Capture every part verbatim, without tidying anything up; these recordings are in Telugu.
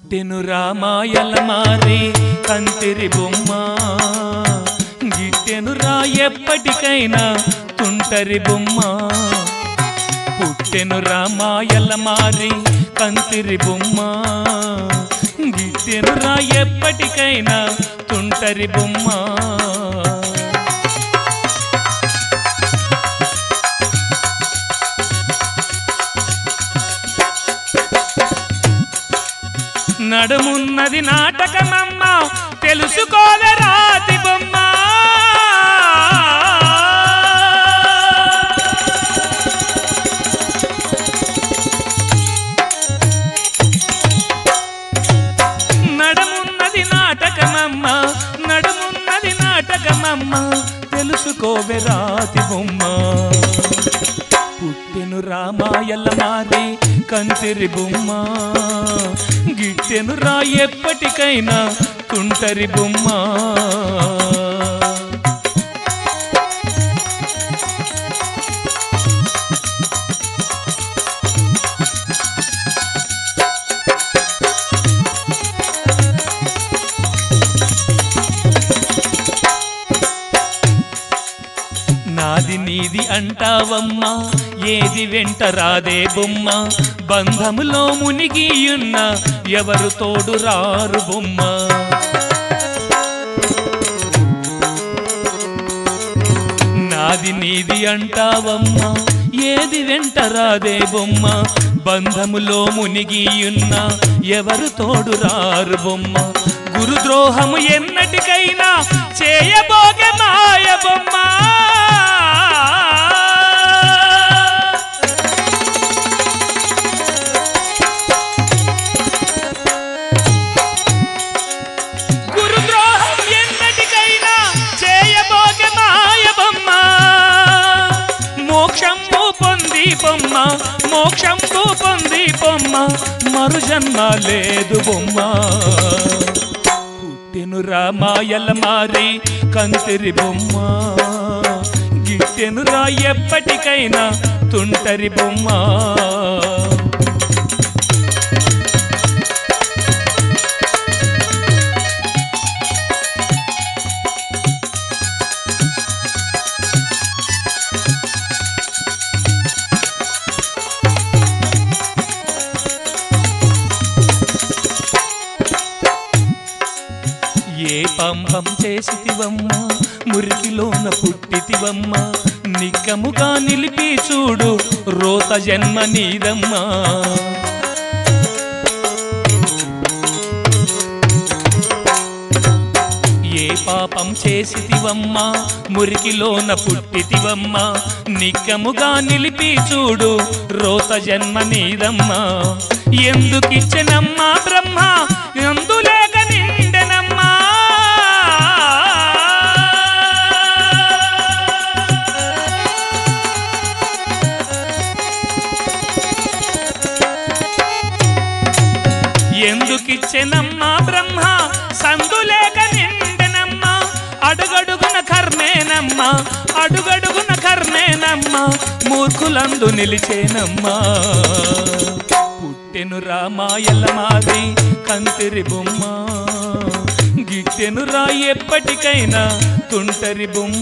పుట్టెను రామాయల మారి కంతిరి బొమ్మ గిట్టెను రా ఎప్పటికైనా తుంటరి బొమ్మ పుట్టెను రామాయల మారి కంతిరి బొమ్మ గిట్టెను రా ఎప్పటికైనా తుంటరి బొమ్మ నడుమున్నది నాటకమమ్మ తెలుసుకోవే రాతి బొమ్మ నడుమున్నది నాటకమమ్మ నడుమున్నది నాటకమమ్మ తెలుసుకోవే రాతి బొమ్మ పుట్టెను రామాయల మారి కంతిరి బొమ్మ గిట్టెను రా ఎప్పటికైనా తుంటరి బొమ్మ నాది నీది అంటావమ్మా ఏది వెంట రాదే బొమ్మ బంధములో మునిగియున్న ఎవరు తోడు రారు బొమ్మ నాది నీది అంటావమ్మా ఏది వెంట రాదే బొమ్మ బంధములో మునిగియున్న ఎవరు తోడు రారు బొమ్మ గురుద్రోహము ఎన్నటికైనా చేయబోగే మాయ బొమ్మ బొమ్మ మోక్షంబు పొంది బొమ్మ మరు జన్మ లేదు బొమ్మ పుట్టెను రామాయల మారి కంతిరి బొమ్మ గిట్టెను రా ఎప్పటికైనా తుంటరి బొమ్మ ఏ పంపం చేసితివమ్మ మురికిలోన పుట్టితివమ్మ నిక్కముగా నిలిపి చూడు రోత జన్మ నీదమ్మా ఏ పాపం చేసితివమ్మ మురికిలోన పుట్టితివమ్మ నిక్కముగా నిలిపి చూడు రోత జన్మ నీదమ్మా ఎందుకిచ్చెనమ్మా బ్రహ్మ ఎందులేక నిండెనమ్మా ఎందుకిచ్చెనమ్మా బ్రహ్మ సందులేక నిండెనమ్మా అడుగడుగున కర్మేనమ్మా అడుగడుగున కర్మేనమ్మా మూర్ఖులందు నిలిచేనమ్మా పుట్టెను రామాయల మారి కంతిరి బొమ్మ గిట్టెను రా ఎప్పటికైనా తుంటరి బొమ్మ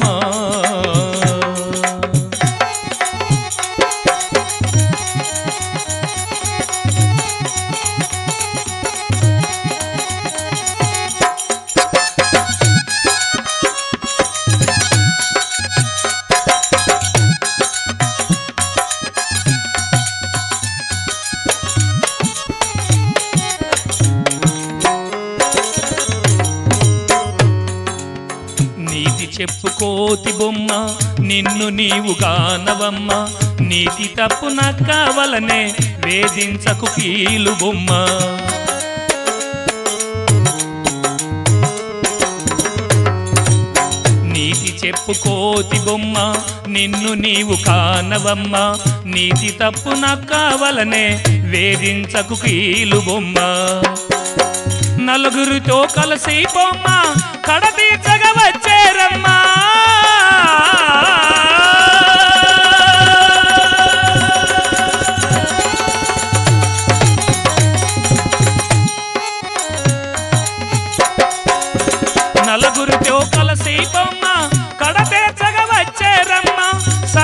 చెప్పుకోతి బొమ్మ నిన్ను నీవు గానవమ్మ నీతి తప్పు నక్కవలనే వేధించకు కీలు బొమ్మ నీతి చెప్పుకోతి బొమ్మ నిన్ను నీవు కానవమ్మ నీతి తప్పు నక్కవలనే వేధించకు కీలు బొమ్మ నలుగురితో కలిసి బొమ్మ కడతీర్చగా వచ్చేరమ్మా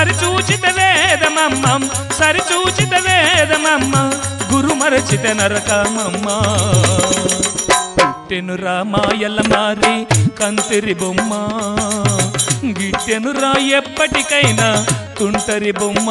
సరిచూచిత వేదమమ్మ సరిచూచిత వేదమమ్మ గురు మరచిత నరకమమ్మ పుట్టెను రామాయల మారి కంతిరి బొమ్మ గిట్టెను రా ఎప్పటికైనా తుంటరి బొమ్మ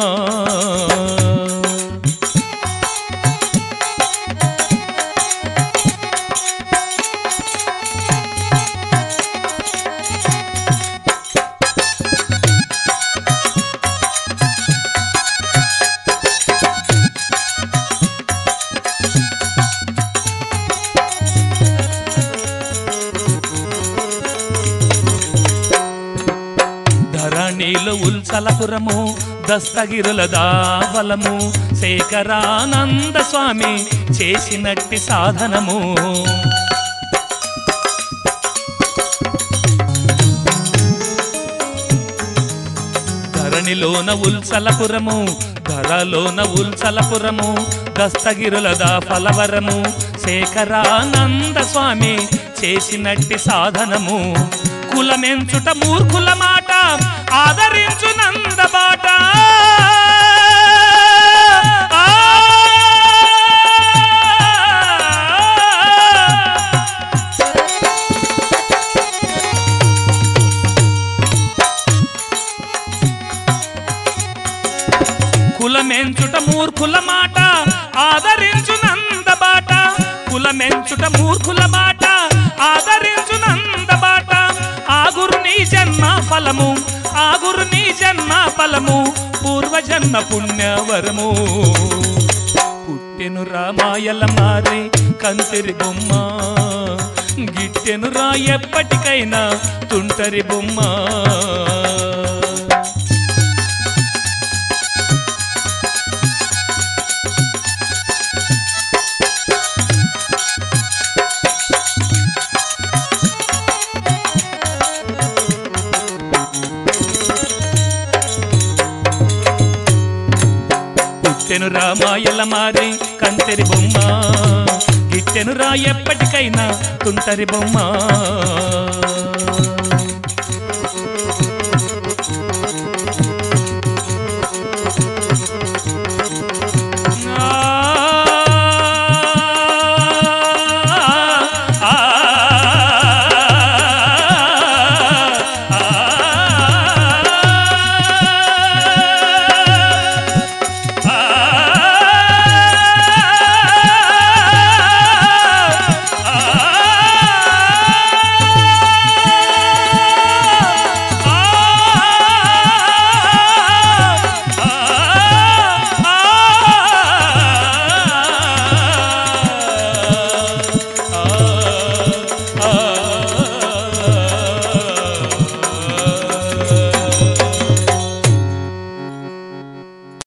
ధరణిలో ఉల్సలపురము దస్తగిరుల దావలము శేఖరానంద స్వామి చేసినట్టి సాధనము ధరణిలోన ఉల్సలపురము ధరలోన ఉల్సలపురము దస్తగిరుల దాఫలవరము శేఖరానంద స్వామి చేసినట్టి సాధనము కులమెంచుట మూర్ఖుల మాట ఆదరించు నందబాట కులమెంచుట మూర్ఖుల మాట ఆదరించు నందబాట కులమెంచుట మూర్ఖుల మాట ఆదరించు నందబాట ఆ గురుని జన్మ ఫలము ఆ గురుని జన్మ ఫలము పూర్వజన్మ పుణ్యవరము పుట్టెను రామాయల మారి కంతిరి బొమ్మ గిట్టెను రా ఎప్పటికైనా తుంటరి బొమ్మ గిట్టెను రామాయల మారి కంతిరి బొమ్మ గిట్టెను రా ఎప్పటికైనా తుంటరి బొమ్మ